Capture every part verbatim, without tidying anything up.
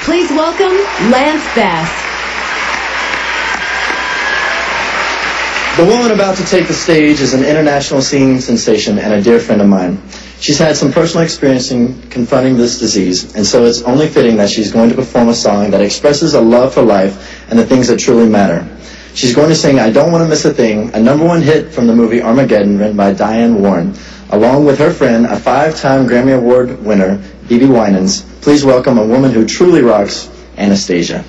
Please welcome Lance Bass. The woman about to take the stage is an international singing sensation and a dear friend of mine. She's had some personal experience in confronting this disease, and so it's only fitting that she's going to perform a song that expresses a love for life and the things that truly matter. She's going to sing I Don't Want to Miss a Thing, a number one hit from the movie Armageddon, written by Diane Warren, along with her friend, a five-time Grammy Award winner, B B Winans. Please welcome a woman who truly rocks, Anastasia.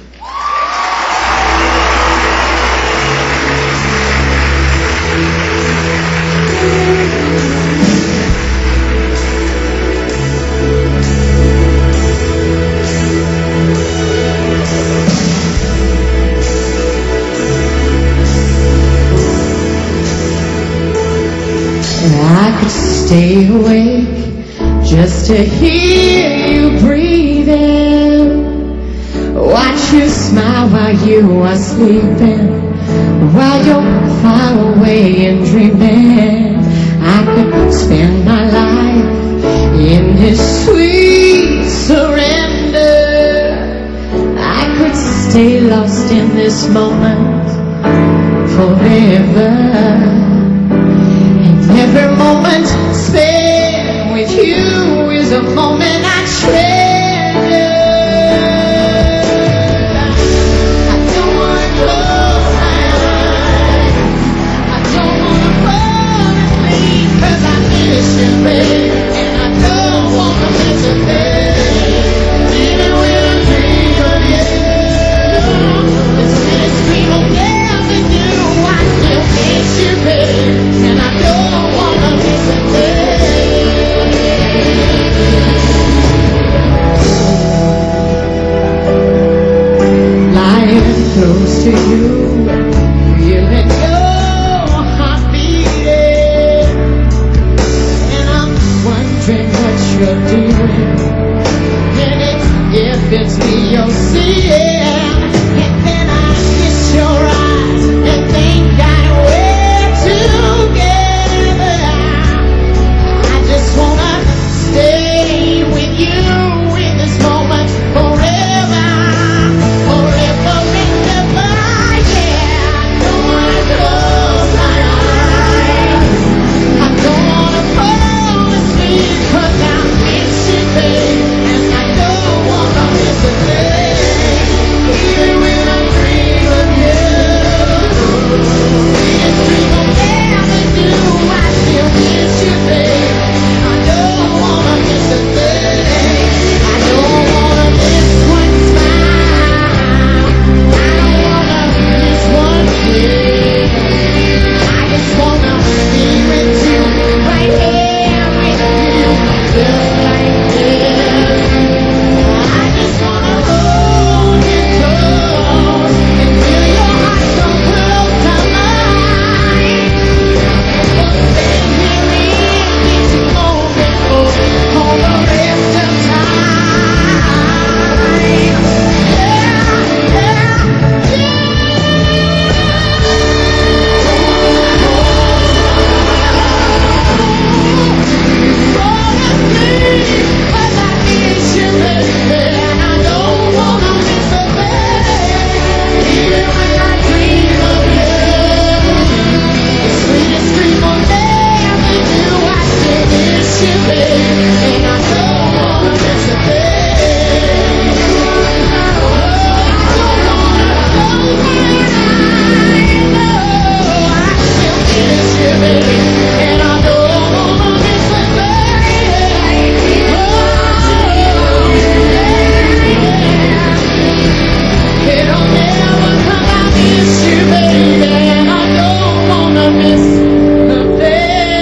I could stay awake just to hear you breathing, watch you smile while you are sleeping, while you're far away and dreaming. I could spend my life in this sweet surrender. I could stay lost in this moment forever. Every moment spent with you is a moment I treasure. I don't want to close my eyes. I don't want to fall asleep, 'cause I miss you, babe, and I don't want to miss a thing. Even when I dream of you, the sweetest dream will never do. I still miss you, babe, and I don't. Close to you, feeling your heart beating, and I'm wondering what you're doing. And it's, if it's me you're seeing, and then I kiss your eyes and think that we're together. I just wanna stay with you in this moment forever, forever.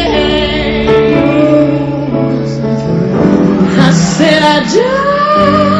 I said I just